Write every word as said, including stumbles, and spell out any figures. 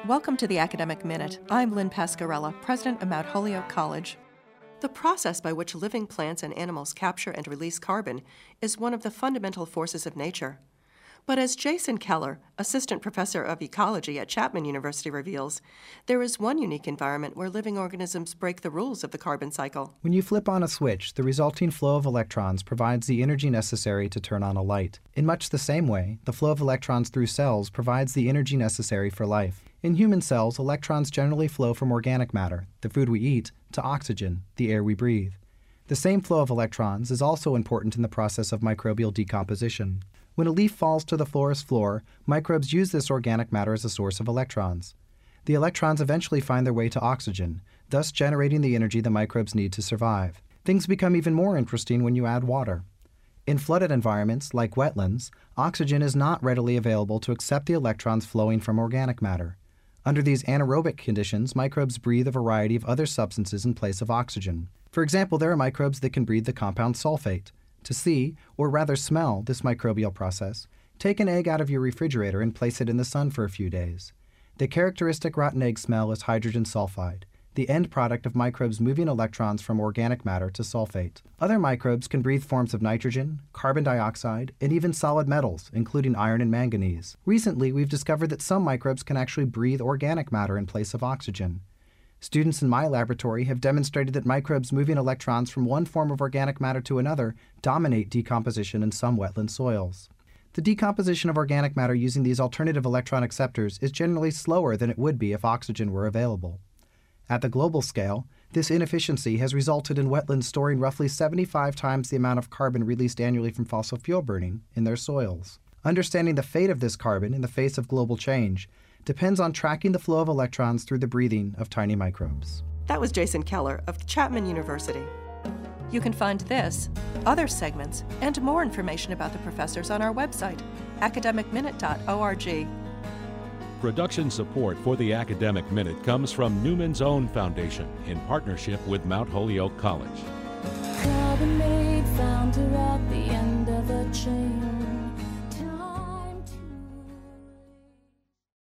Welcome to the Academic Minute. I'm Lynn Pascarella, president of Mount Holyoke College. The process by which living plants and animals capture and release carbon is one of the fundamental forces of nature. But as Jason Keller, assistant professor of ecology at Chapman University, reveals, there is one unique environment where living organisms break the rules of the carbon cycle. When you flip on a switch, the resulting flow of electrons provides the energy necessary to turn on a light. In much the same way, the flow of electrons through cells provides the energy necessary for life. In human cells, electrons generally flow from organic matter, the food we eat, to oxygen, the air we breathe. The same flow of electrons is also important in the process of microbial decomposition. When a leaf falls to the forest floor, microbes use this organic matter as a source of electrons. The electrons eventually find their way to oxygen, thus generating the energy the microbes need to survive. Things become even more interesting when you add water. In flooded environments, like wetlands, oxygen is not readily available to accept the electrons flowing from organic matter. Under these anaerobic conditions, microbes breathe a variety of other substances in place of oxygen. For example, there are microbes that can breathe the compound sulfate. To see, or rather smell, this microbial process, take an egg out of your refrigerator and place it in the sun for a few days. The characteristic rotten egg smell is hydrogen sulfide, the end product of microbes moving electrons from organic matter to sulfate. Other microbes can breathe forms of nitrogen, carbon dioxide, and even solid metals, including iron and manganese. Recently, we've discovered that some microbes can actually breathe organic matter in place of oxygen. Students in my laboratory have demonstrated that microbes moving electrons from one form of organic matter to another dominate decomposition in some wetland soils. The decomposition of organic matter using these alternative electron acceptors is generally slower than it would be if oxygen were available. At the global scale, this inefficiency has resulted in wetlands storing roughly seventy-five times the amount of carbon released annually from fossil fuel burning in their soils. Understanding the fate of this carbon in the face of global change depends on tracking the flow of electrons through the breathing of tiny microbes. That was Jason Keller of Chapman University. You can find this, other segments, and more information about the professors on our website, academic minute dot org. Production support for the Academic Minute comes from Newman's Own Foundation in partnership with Mount Holyoke College. Carbon made found her at the end of a chain.